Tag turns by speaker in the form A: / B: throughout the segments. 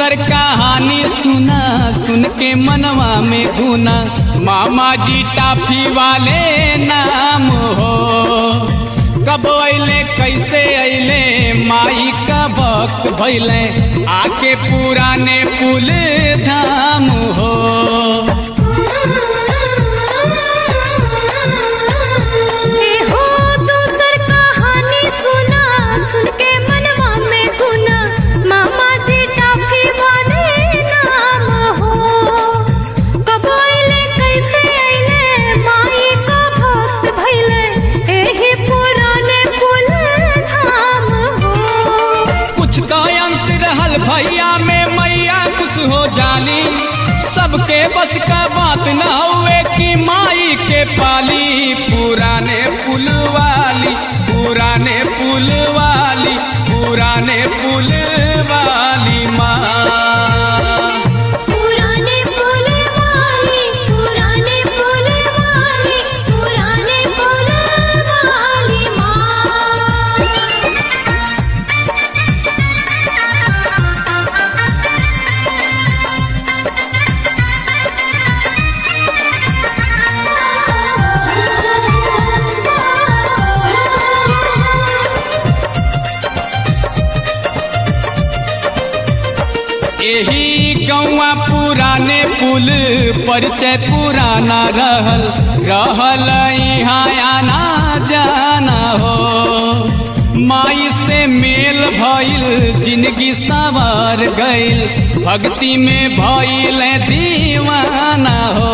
A: दूसर कहानी सुना सुन के मनवा में गुना मामा जी टाफी वाले नाम हो। कब अइले कैसे अइले माई का वक्त भइले आके पुराने पुल धाम हो। भैया में मैया खुश हो जाली सबके बस का बात न हुए कि माई के पाली। पुराने पुल वाली पुराने पुल वाली पुराने पुल वाली माँ। यही गौवा पुराने पुल परिचय पुराना रहल यहाँ आना जाना हो। माई से मेल भइल जिंदगी सवार गइल भक्ति में भइल दीवाना हो।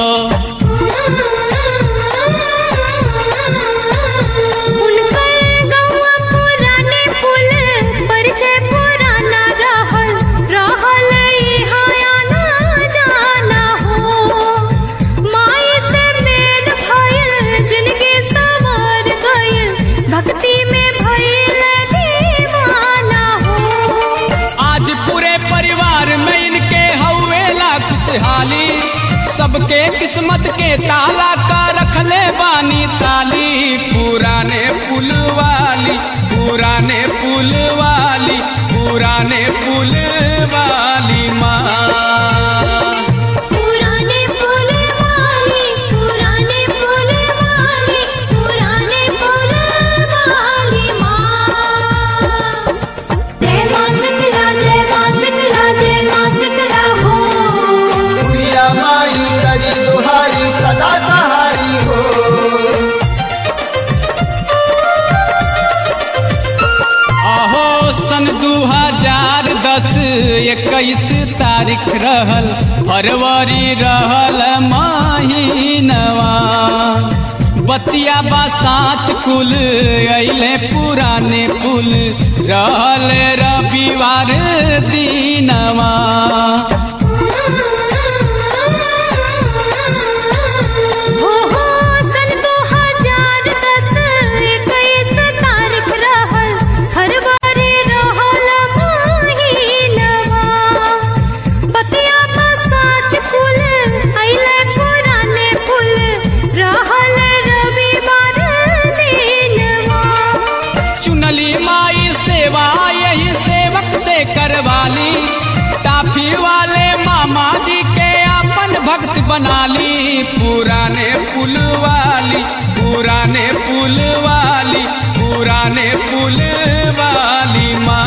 A: सबके किस्मत के ताला का रखले बानी ताली। पुराने पुल वाली पुराने पुल वाली पुराने पुल वाली माँ। सन 2010-21 तारीख रहल फरवरी रहल महीनवा। बतिया बा साँच कुल अइले पुराने पुल रहल रविवार दिनवा। टाफी वाले मामा जी के अपन भक्त बनाली। पुराने पुल वाली पुराने पुल वाली पुराने पुल वाली माँ।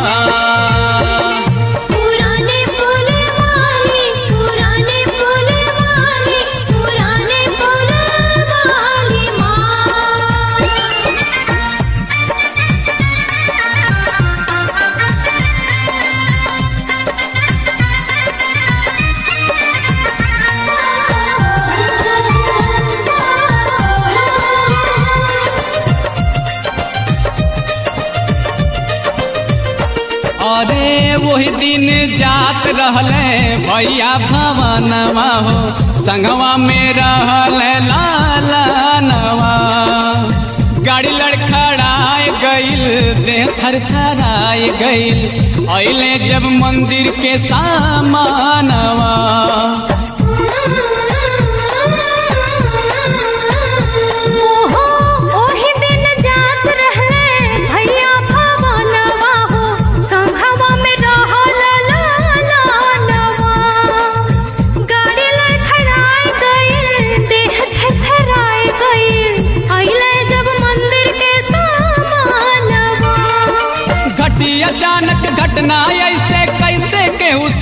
A: अरे वही दिन जात रहले भैया भवनवा हो संगवा में रहले लालनवा। गाड़ी लड़खड़ाए गइल देह थरथराए गइल अइले जब मंदिर के सामानवा।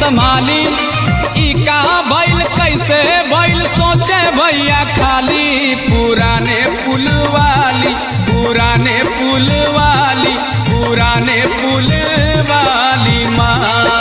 A: संभाली ई का भइल कैसे भइल सोचे भैया खाली पुराने पुल वाली पुराने पुल वाली पुराने पुल वाली माँ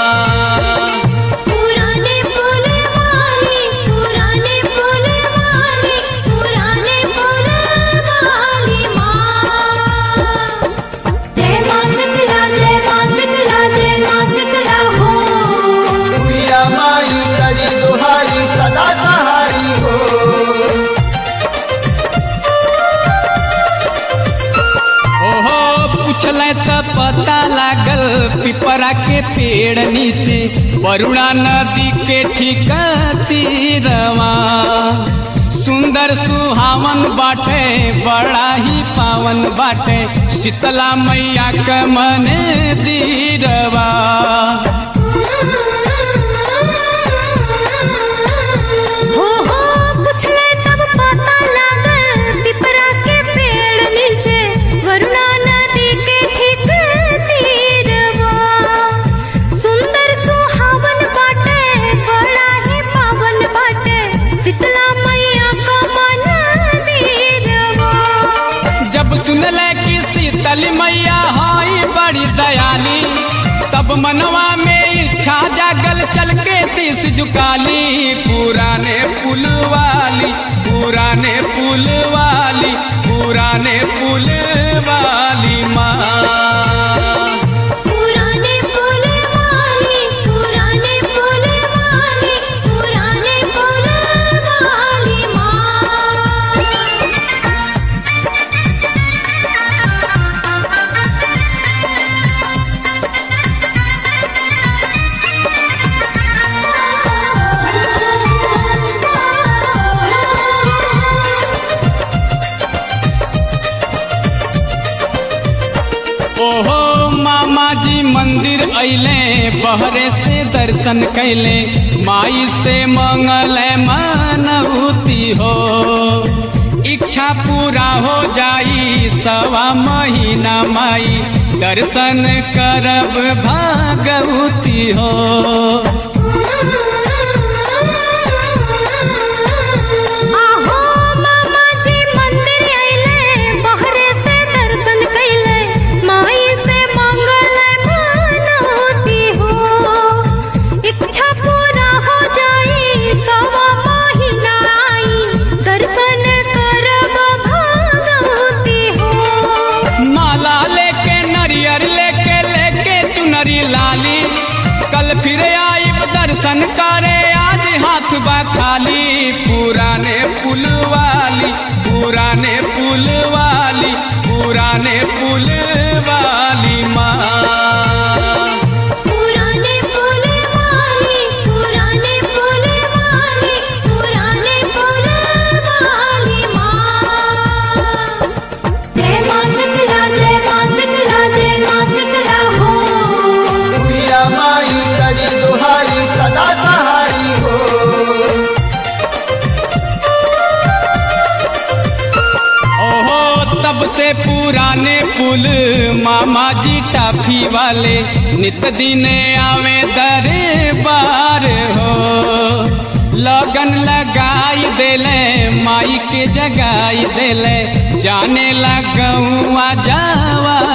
A: पता लागल पिपरा के पेड़ नीचे वरुणा नदी के ठीक तीरवा सुंदर सुहावन बाटे बड़ा ही पावन बाटे शीतला मैया का मन दीरवा सुनले कि शीतली मैया हाई बड़ी दयाली तब मनवा में इच्छा जागल चल के शीश झुकाली पुराने पुल वाली पुराने पुल वाली पुराने पुल वाली माँ ओहो मामा जी मंदिर अइले बहरे से दर्शन कैले माई से मंगल मनौती हो इच्छा पूरा हो जाई 1.25 महीना माई दर्शन करब भागवती हो लाली कल फिर आई दर्शन करे आज हाथ बा खाली पुराने पुल वाली पुराने पुल वाली पुराने पुल वाली माँ तब से पुराने पुल मामा जी टाफी वाले नित दिन आवे दरबार हो लगन लगाई देले माई के जगाई देले जाने लगुआ जावा